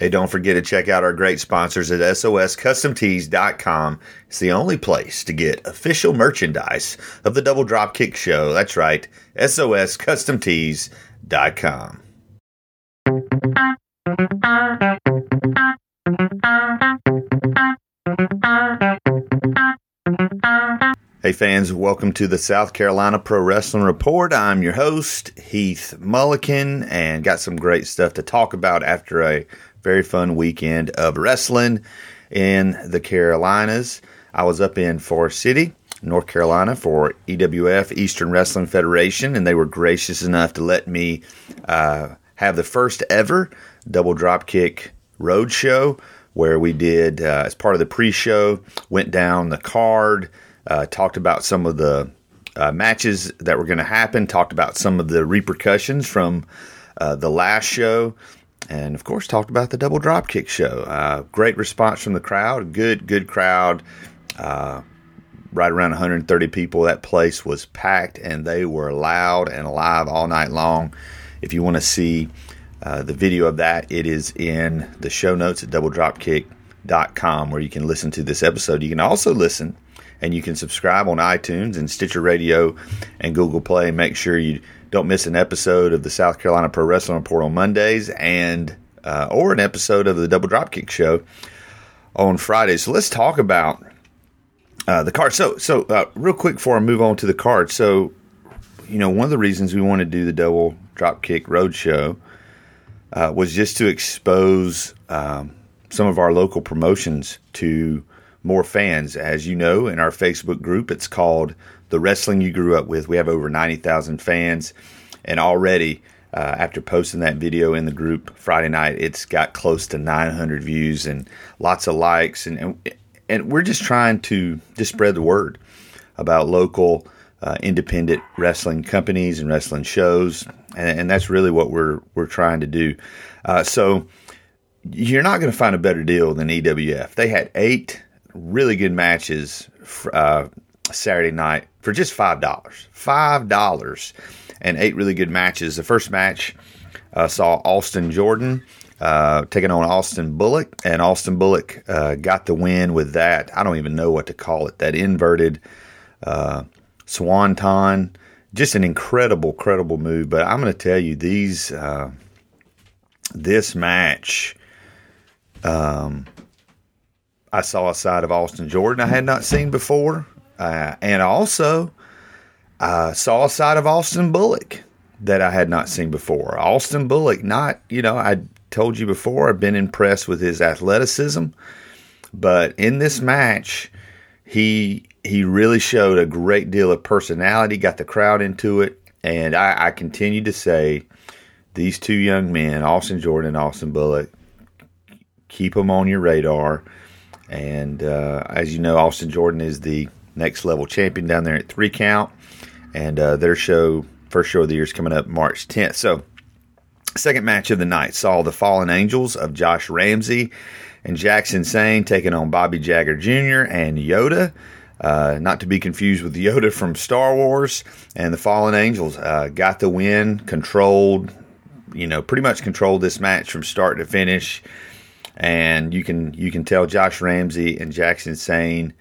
Hey, don't forget to check out our great sponsors at SOSCustomTees.com. It's the only place to get official merchandise of the Double Dropkick Show. That's right, SOSCustomTees.com. Hey fans, welcome to the South Carolina Pro Wrestling Report. I'm your host, Heath Mulliken, and got some great stuff to talk about after a very fun weekend of wrestling in the Carolinas. I was up in Forest City, North Carolina for EWF, Eastern Wrestling Federation, and they were gracious enough to let me have the first ever Double Dropkick Roadshow, where we did, as part of the pre-show, went down the card, talked about some of the matches that were going to happen, talked about some of the repercussions from the last show, and of course talked about the Double Dropkick show. Great response from the crowd, good crowd, right around 130 people. That place was packed, and they were loud and alive all night long. If you want to see the video of that, it is in the show notes at doubledropkick.com, where you can listen to this episode. You can also listen and you can subscribe on iTunes and Stitcher Radio and Google Play. Make sure you don't miss an episode of the South Carolina Pro Wrestling Report on Mondays and or an episode of the Double Dropkick Show on Fridays. So let's talk about the card. So real quick before I move on to the card. So, you know, one of the reasons we want to do the Double Dropkick Roadshow was just to expose some of our local promotions to more fans. As you know, in our Facebook group, it's called The Wrestling You Grew Up With. We have over 90,000 fans, and already, after posting that video in the group Friday night, it's got close to 900 views and lots of likes, and we're just trying to just spread the word about local independent wrestling companies and wrestling shows, and that's really what we're trying to do. So you're not going to find a better deal than EWF. They had 8 really good matches Saturday night for just $5, and 8 really good matches. The first match saw Austin Jordan taking on Austin Bullock, and Austin Bullock got the win with that. I don't even know what to call it. That inverted swanton, just an incredible move. But I'm going to tell you, this match, I saw a side of Austin Jordan I had not seen before, and also saw a side of Austin Bullock that I had not seen before. Austin Bullock, I told you before, I've been impressed with his athleticism, but in this match, he really showed a great deal of personality, got the crowd into it, and I continue to say, these two young men, Austin Jordan and Austin Bullock, keep them on your radar. And as you know, Austin Jordan is the next level champion down there at 3 Count, and their first show of the year is coming up March 10th. So, second match of the night saw the Fallen Angels of Josh Ramsey and Jackson Sane taking on Bobby Jagger Jr. and Yoda, not to be confused with Yoda from Star Wars. And the Fallen Angels got the win, pretty much controlled this match from start to finish. And you can tell Josh Ramsey and Jackson Sane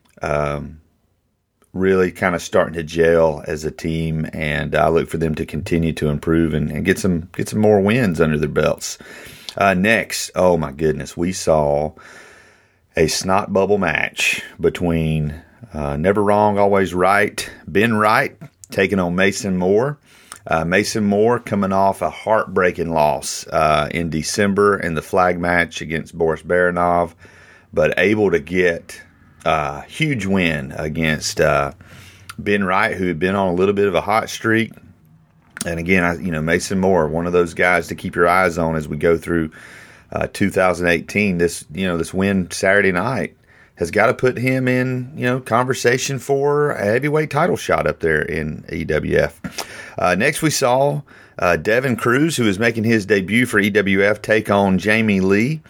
really kind of starting to gel as a team, and I look for them to continue to improve and get some more wins under their belts. Next, oh my goodness, we saw a snot bubble match between Never Wrong, Always Right, Ben Wright taking on Mason Moore. Mason Moore coming off a heartbreaking loss in December in the flag match against Boris Baranov, but able to get a huge win against Ben Wright, who had been on a little bit of a hot streak. And again, Mason Moore, one of those guys to keep your eyes on as we go through 2018. This win Saturday night has got to put him in, conversation for a heavyweight title shot up there in EWF. Next, we saw Devin Cruz, who is making his debut for EWF, take on Jamie Lee.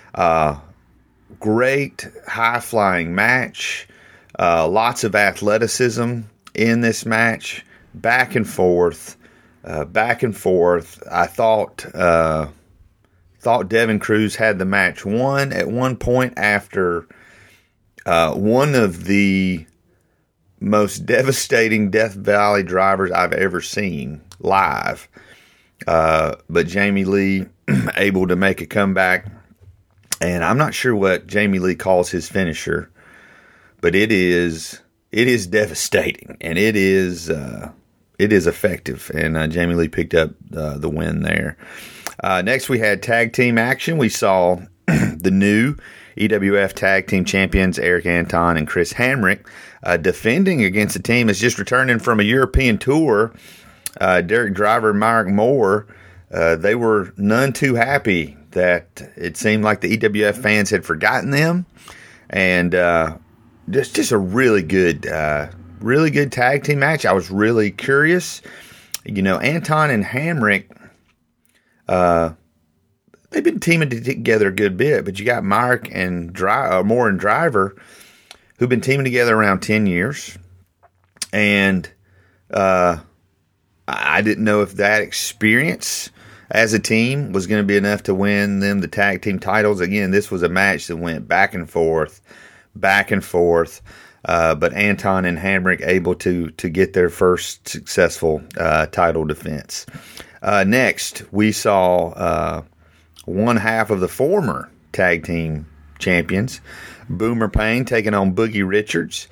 Great high-flying match. Lots of athleticism in this match. Back and forth. I thought thought Devin Cruz had the match won at one point after one of the most devastating Death Valley drivers I've ever seen live. But Jamie Lee able to make a comeback. And I'm not sure what Jamie Lee calls his finisher, but it is devastating, and it is effective. And Jamie Lee picked up the win there. Next, we had tag team action. We saw the new EWF Tag Team Champions, Eric Anton and Chris Hamrick, defending against a team that's just returning from a European tour. Derek Driver and Myrick Moore, they were none too happy that it seemed like the EWF fans had forgotten them. And just a really good tag team match. I was really curious. Anton and Hamrick, they've been teaming together a good bit, but you got Myrick and Moore and Driver, who've been teaming together around 10 years. And I didn't know if that experience as a team was going to be enough to win them the tag team titles. Again, this was a match that went back and forth. But Anton and Hamrick able to get their first successful title defense. Next, we saw one half of the former tag team champions, Boomer Payne taking on Boogie Richards.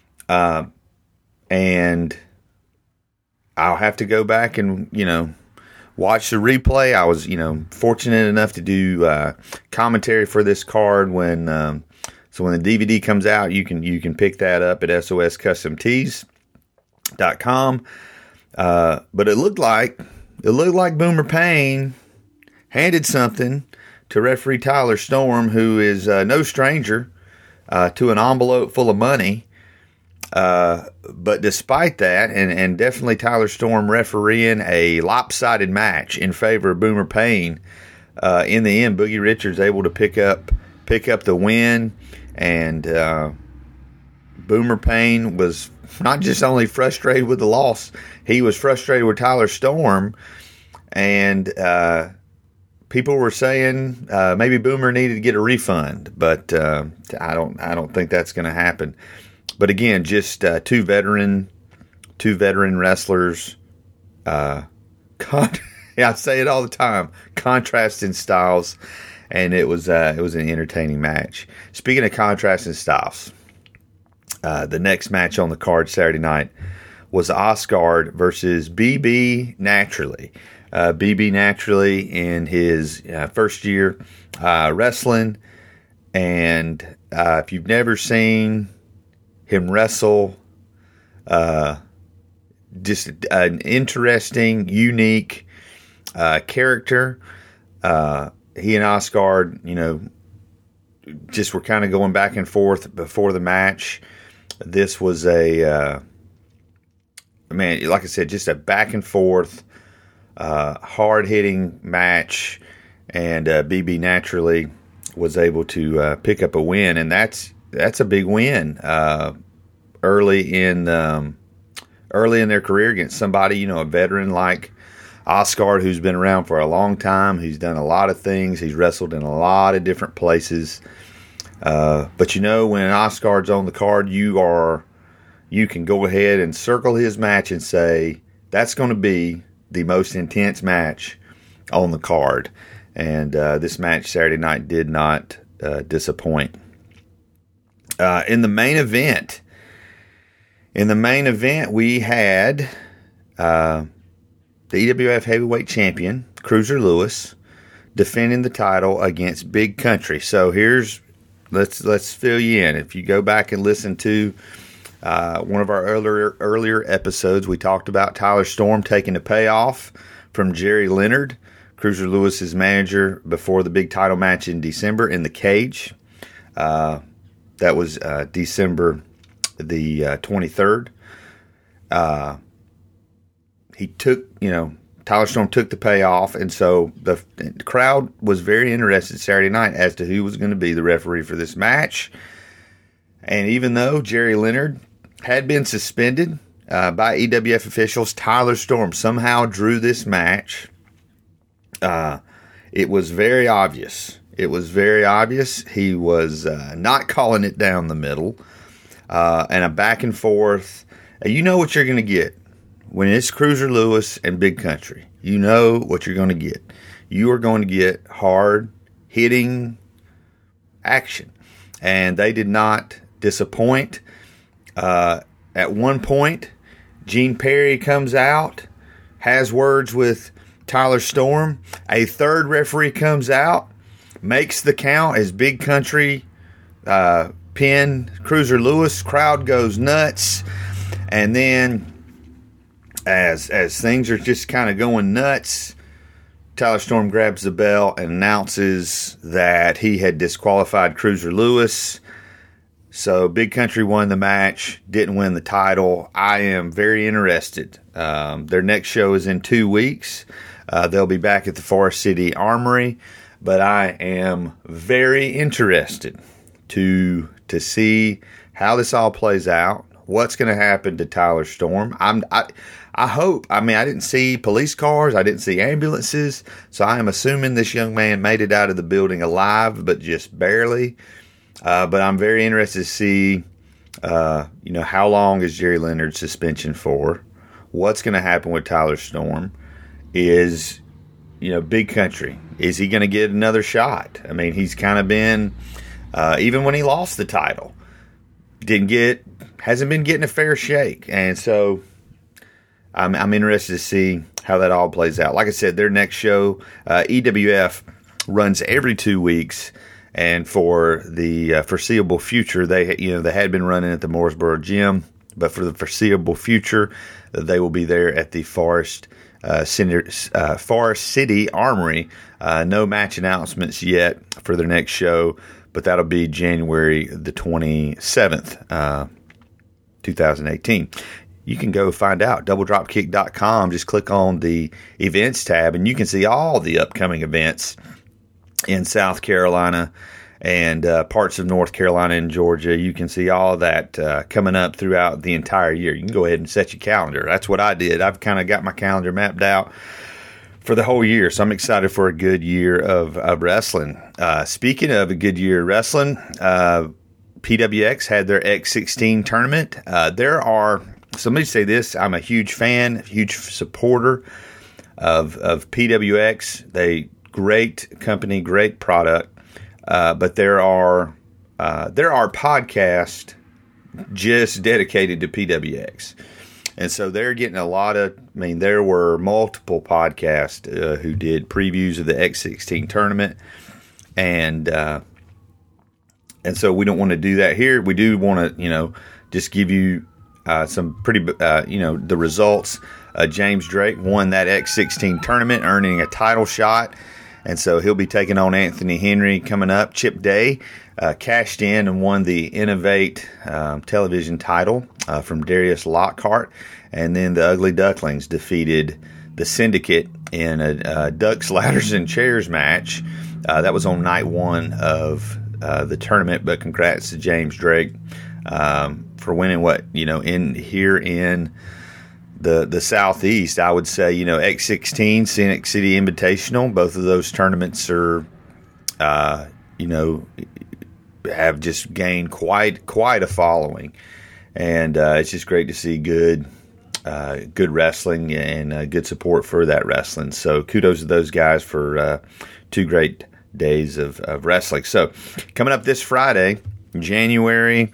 And I'll have to go back and, watch the replay. I was, fortunate enough to do commentary for this card when the DVD comes out, you can pick that up at soscustomtees.com. But it looked like Boomer Payne handed something to referee Tyler Storm, who is no stranger to an envelope full of money. But despite that, and definitely Tyler Storm refereeing a lopsided match in favor of Boomer Payne, in the end, Boogie Richards able to pick up the win, and Boomer Payne was not just only frustrated with the loss, he was frustrated with Tyler Storm, and people were saying maybe Boomer needed to get a refund, but I don't think that's going to happen. But again, just two veteran wrestlers. I say it all the time. Contrasting styles, and it was an entertaining match. Speaking of contrasting styles, the next match on the card Saturday night was Oscar versus BB Naturally. BB Naturally in his first year wrestling, and if you've never seen him wrestle, just an interesting, unique character. He and Oscar, just were kind of going back and forth before the match. This was like I said, just a back and forth, hard-hitting match, and BB Naturally was able to pick up a win, and that's a big win early in their career against somebody, a veteran like Oscar, who's been around for a long time. He's done a lot of things. He's wrestled in a lot of different places. But when Oscar's on the card, you can go ahead and circle his match and say that's going to be the most intense match on the card. And this match Saturday night did not disappoint. In the main event, we had the EWF Heavyweight Champion, Cruiser Lewis, defending the title against Big Country. So let's fill you in. If you go back and listen to one of our earlier episodes, we talked about Tyler Storm taking the payoff from Jerry Leonard, Cruiser Lewis's manager, before the big title match in December in the cage. That was December the 23rd. Tyler Storm took the payoff, and so the crowd was very interested Saturday night as to who was going to be the referee for this match. And even though Jerry Leonard had been suspended by EWF officials, Tyler Storm somehow drew this match it was very obvious. It was very obvious. He was not calling it down the middle, and a back and forth. You know what you're going to get when it's Cruiser Lewis and Big Country. You know what you're going to get. You are going to get hard hitting action, and they did not disappoint. At one point, Gene Perry comes out, has words with Tyler Storm. A third referee comes out, makes the count as Big Country pin Cruiser Lewis. Crowd goes nuts, and then as things are just kind of going nuts, Tyler Storm grabs the bell and announces that he had disqualified Cruiser Lewis. So Big Country won the match, didn't win the title. I am very interested. Their next show is in 2 weeks. They'll be back at the Forest City Armory, but I am very interested to see how this all plays out. What's going to happen to Tyler Storm? I hope. I mean, I didn't see police cars. I didn't see ambulances. So I am assuming this young man made it out of the building alive, but just barely. But I'm very interested to see, how long is Jerry Leonard's suspension for? What's going to happen with Tyler Storm? Is, Big Country, is he going to get another shot? I mean, he's kind of been, even when he lost the title, hasn't been getting a fair shake. And so I'm interested to see how that all plays out. Like I said, their next show, EWF, runs every 2 weeks. And for the foreseeable future, they had been running at the Mooresboro Gym, but for the foreseeable future, they will be there at the Forest City Armory. No match announcements yet for their next show, but that'll be January the 27th, 2018. You can go find out, doubledropkick.com. Just click on the events tab, and you can see all the upcoming events in South Carolina and parts of North Carolina and Georgia. You can see all of that coming up throughout the entire year. You can go ahead and set your calendar. That's what I did. I've kind of got my calendar mapped out for the whole year, so I'm excited for a good year of wrestling. Speaking of a good year of wrestling, PWX had their X16 tournament. Somebody say this, I'm a huge fan, huge supporter of PWX. Great company, great product, but there are podcasts just dedicated to PWX, and so they're getting a lot of. I mean, there were multiple podcasts who did previews of the X16 tournament, and so we don't want to do that here. We do want to, just give you some pretty, the results. James Drake won that X16 tournament, earning a title shot. And so he'll be taking on Anthony Henry coming up. Chip Day cashed in and won the Innovate television title from Darius Lockhart. And then the Ugly Ducklings defeated the Syndicate in a Ducks, Ladders, and Chairs match. That was on night one of the tournament. But congrats to James Drake for winning in the Southeast. I would say, X16, Scenic City Invitational, both of those tournaments are, have just gained quite a following. And it's just great to see good wrestling and good support for that wrestling. So kudos to those guys for 2 great days of wrestling. So coming up this Friday, January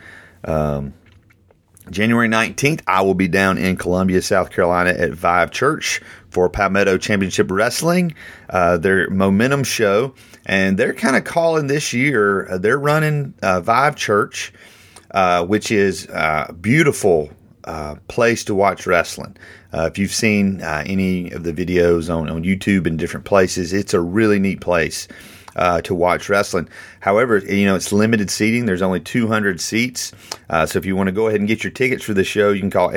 19th, I will be down in Columbia, South Carolina at Vive Church for Palmetto Championship Wrestling, their Momentum show. And they're kind of calling this year, they're running Vive Church, which is a beautiful place to watch wrestling. If you've seen any of the videos on YouTube and different places, it's a really neat place to watch wrestling. However, it's limited seating. There's only 200 seats. So if you want to go ahead and get your tickets for the show, you can call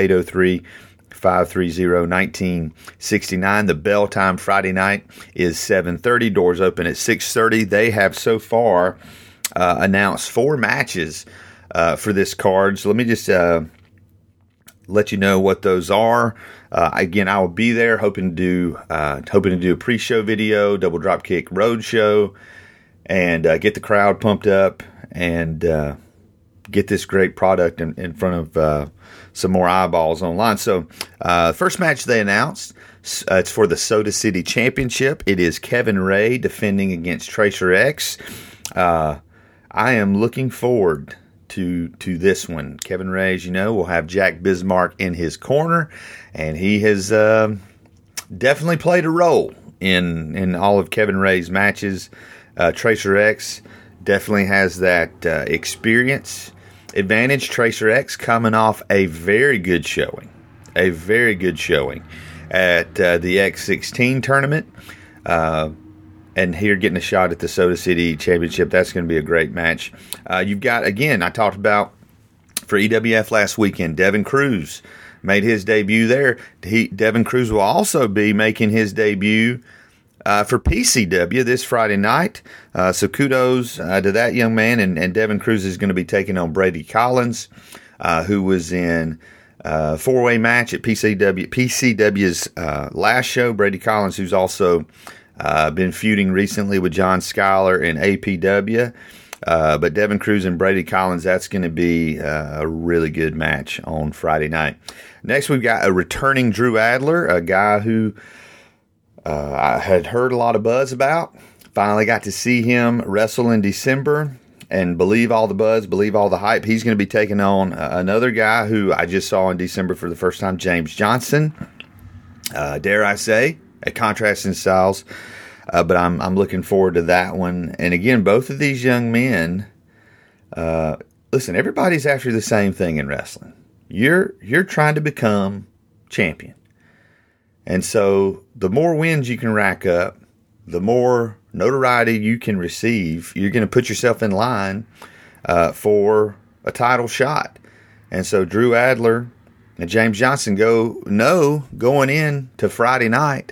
803-530-1969. The bell time Friday night is 7:30. Doors open at 6:30. They have so far announced 4 matches for this card. So let me just let you know what those are. Again, I will be there, hoping to do a pre-show video, Double Dropkick Roadshow, and get the crowd pumped up and get this great product in front of some more eyeballs online. So, first match they announced, it's for the Soda City Championship. It is Kevin Ray defending against Tracer X. I am looking forward to this one. Kevin Ray, as you know, will have Jack Bismarck in his corner, and he has definitely played a role in all of Kevin Ray's matches. Tracer X definitely has that experience advantage. Tracer X coming off a very good showing at the X16 tournament, and here getting a shot at the Soda City Championship. That's going to be a great match. You've got, again, I talked about for EWF last weekend, Devin Cruz made his debut there. Devin Cruz will also be making his debut for PCW this Friday night. So kudos to that young man. And Devin Cruz is going to be taking on Brady Collins, who was in a four-way match at PCW's last show. Brady Collins, who's also been feuding recently with John Schuyler in APW. But Devin Cruz and Brady Collins, that's going to be a really good match on Friday night. Next, we've got a returning Drew Adler, a guy who I had heard a lot of buzz about. Finally got to see him wrestle in December, and believe all the buzz, believe all the hype. He's going to be taking on another guy who I just saw in December for the first time, James Johnson. Dare I say, a contrast in styles, but I'm looking forward to that one. And again, both of these young men, listen, everybody's after the same thing in wrestling. You're trying to become champion. And so the more wins you can rack up, the more notoriety you can receive, you're going to put yourself in line for a title shot. And so Drew Adler and James Johnson going in to Friday night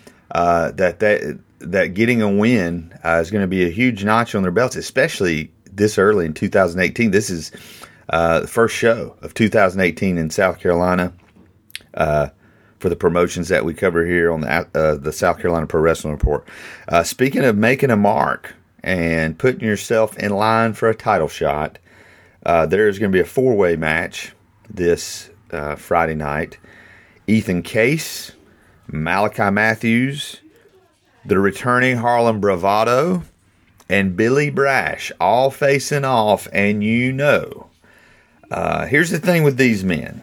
that getting a win is going to be a huge notch on their belts, especially this early in 2018. This is the first show of 2018 in South Carolina for the promotions that we cover here on the South Carolina Pro Wrestling Report. Speaking of making a mark and putting yourself in line for a title shot, there's going to be a four-way match this Friday night. Ethan Case, Malachi Matthews, the returning Harlem Bravado, and Billy Brash all facing off. And here's the thing with these men.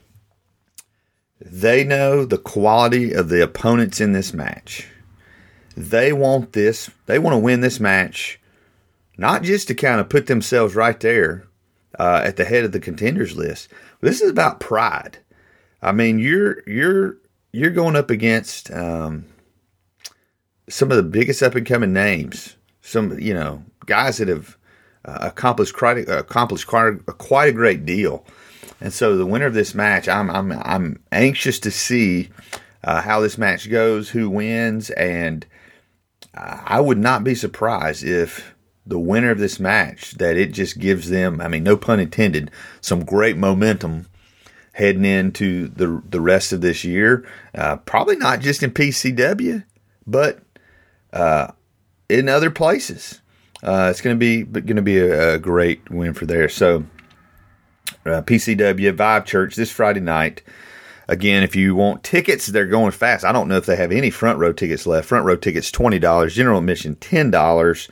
They know the quality of the opponents in this match. They want to win this match, not just to kind of put themselves right there at the head of the contenders list. This is about pride. I mean, you're going up against some of the biggest up and coming names. Some guys that have accomplished quite a great deal. And so the winner of this match, I'm anxious to see how this match goes, who wins, and I would not be surprised if the winner of this match, that it just gives them, I mean, no pun intended, some great momentum heading into the rest of this year. Probably not just in PCW, but in other places. It's going to be a great win for there. So PCW Vibe Church this Friday night. Again, if you want tickets, they're going fast. I don't know if they have any front row tickets left. Front row tickets $20, general admission $10.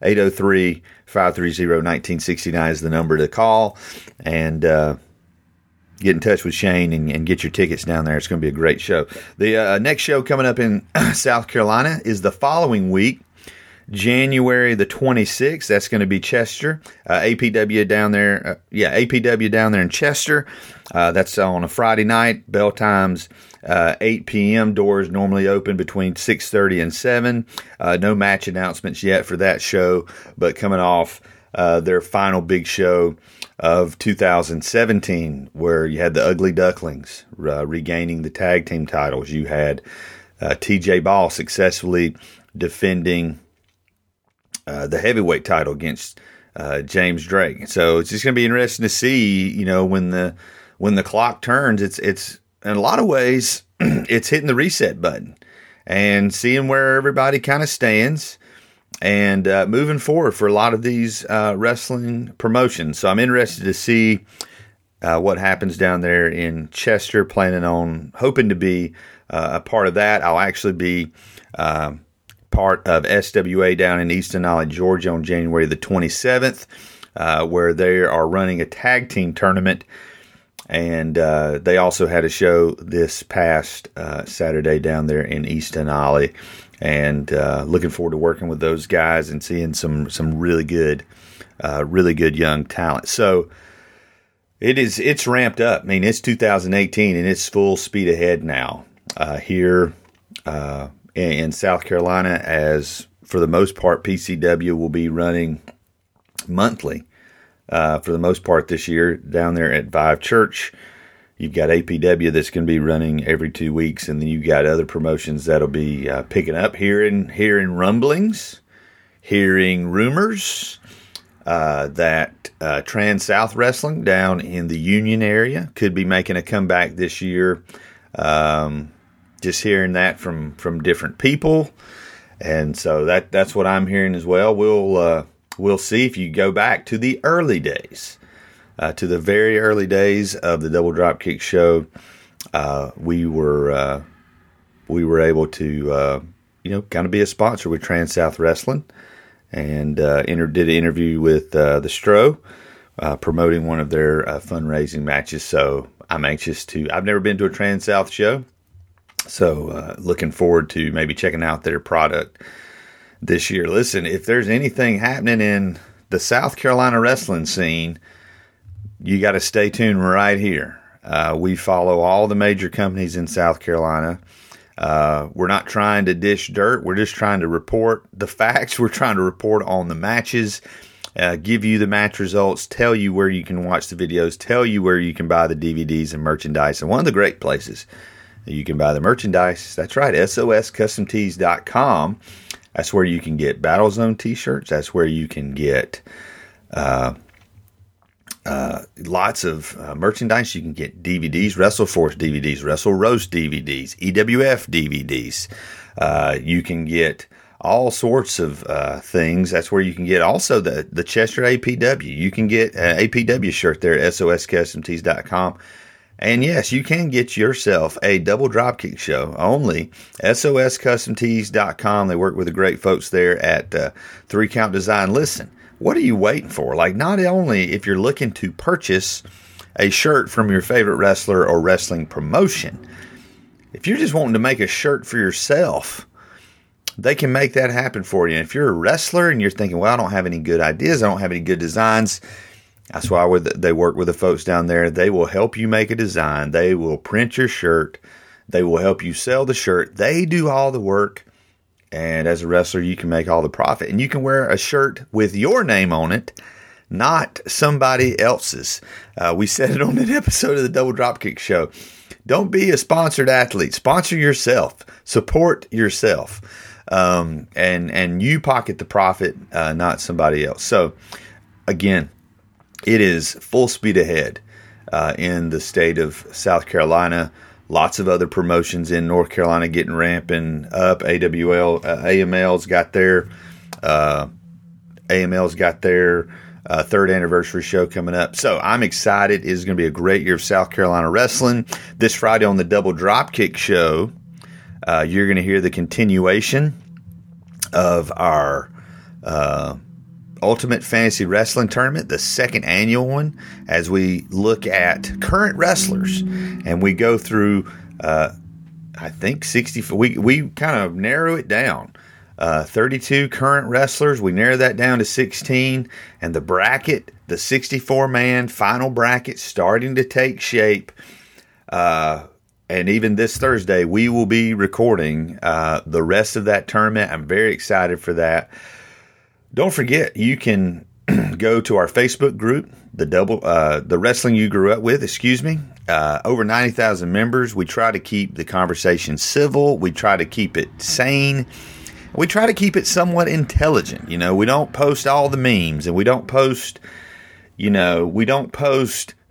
803-530-1969 is the number to call, and get in touch with Shane and get your tickets down there. It's going to be a great show. The next show coming up in South Carolina is the following week, January the 26th. That's going to be Chester, APW down there. APW down there in Chester. That's on a Friday night. Bell times 8 p.m. Doors normally open between 6:30 and 7. No match announcements yet for that show, but coming off their final big show of 2017, where you had the Ugly Ducklings regaining the tag team titles. You had TJ Ball successfully defending the heavyweight title against James Drake. So it's just going to be interesting to see, when the when the clock turns, it's in a lot of ways, it's hitting the reset button and seeing where everybody kind of stands and moving forward for a lot of these wrestling promotions. So I'm interested to see what happens down there in Chester, hoping to be a part of that. I'll actually be part of SWA down in East Denali, Georgia on January the 27th, where they are running a tag team tournament. And they also had a show this past Saturday down there in East Denali. And looking forward to working with those guys and seeing some really good young talent. So it's ramped up. I mean, it's 2018 and it's full speed ahead now here in South Carolina, as for the most part, PCW will be running monthly for the most part this year down there at Vive Church. You've got APW that's going to be running every 2 weeks, and then you've got other promotions that'll be picking up. Hearing rumblings, hearing rumors that Trans-South Wrestling down in the Union area could be making a comeback this year. Just hearing that from different people, and so that's what I'm hearing as well. We'll see. If you go back to the early days, to the very early days of the Double Dropkick show, we were able to kind of be a sponsor with Trans-South Wrestling, and did an interview with the Stro, promoting one of their fundraising matches. So I'm anxious I've never been to a Trans-South show, so looking forward to maybe checking out their product this year. Listen, if there's anything happening in the South Carolina wrestling scene, you got to stay tuned right here. We follow all the major companies in South Carolina. We're not trying to dish dirt. We're just trying to report the facts. We're trying to report on the matches, give you the match results, tell you where you can watch the videos, tell you where you can buy the DVDs and merchandise. And one of the great places that you can buy the merchandise, that's right, SOSCustomTees.com. That's where you can get Battlezone t-shirts. That's where you can get lots of merchandise. You can get DVDs, WrestleForce DVDs, Wrestle Roast DVDs, EWF DVDs. You can get all sorts of things. That's where you can get also the Chester APW. You can get an APW shirt there at SOSCustomTees.com. And yes, you can get yourself a Double Dropkick show only. SOSCustomTees.com. They work with the great folks there at 3 Count Design. Listen, what are you waiting for? Like, not only if you're looking to purchase a shirt from your favorite wrestler or wrestling promotion, if you're just wanting to make a shirt for yourself, they can make that happen for you. And if you're a wrestler and you're thinking, well, I don't have any good ideas, I don't have any good designs, that's why they work with the folks down there. They will help you make a design. They will print your shirt. They will help you sell the shirt. They do all the work. And as a wrestler, you can make all the profit. And you can wear a shirt with your name on it, not somebody else's. We said it on an episode of the Double Dropkick show. Don't be a sponsored athlete. Sponsor yourself. Support yourself. And you pocket the profit, not somebody else. So, again, it is full speed ahead in the state of South Carolina. Lots of other promotions in North Carolina getting ramping up. AML's got their third anniversary show coming up. So I'm excited. It is going to be a great year of South Carolina wrestling. This Friday on the Double Dropkick show, you're going to hear the continuation of our Ultimate Fantasy Wrestling Tournament, the second annual one, as we look at current wrestlers and we go through, I think 60. We kind of narrow it down. 32 current wrestlers. We narrow that down to 16, and the bracket, the 64-man final bracket, starting to take shape. And even this Thursday, we will be recording the rest of that tournament. I'm very excited for that. Don't forget, you can go to our Facebook group, the Wrestling You Grew Up With, over 90,000 members. We try to keep the conversation civil. We try to keep it sane. We try to keep it somewhat intelligent. You know, we don't post all the memes, and we don't post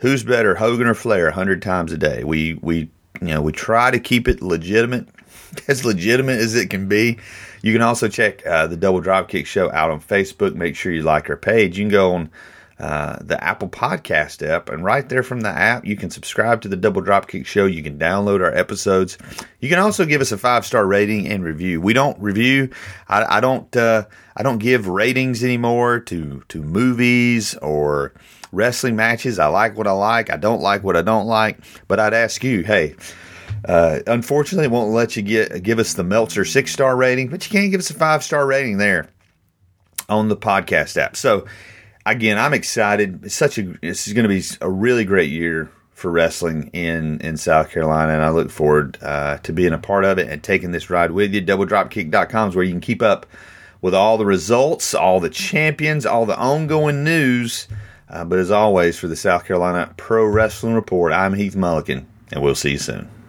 who's better, Hogan or Flair, 100 times a day. We try to keep it legitimate, as legitimate as it can be. You can also check the Double Dropkick Show out on Facebook. Make sure you like our page. You can go on the Apple Podcast app, and right there from the app, you can subscribe to the Double Dropkick Show. You can download our episodes. You can also give us a 5-star rating and review. We don't review. I don't give ratings anymore to movies or wrestling matches. I like what I like. I don't like what I don't like. But I'd ask you, hey, unfortunately, it won't let you give us the Meltzer 6-star rating, but you can give us a 5-star rating there on the podcast app. So, again, I'm excited. This is going to be a really great year for wrestling in South Carolina, and I look forward to being a part of it and taking this ride with you. DoubleDropkick.com is where you can keep up with all the results, all the champions, all the ongoing news. But as always, for the South Carolina Pro Wrestling Report, I'm Heath Mulliken, and we'll see you soon.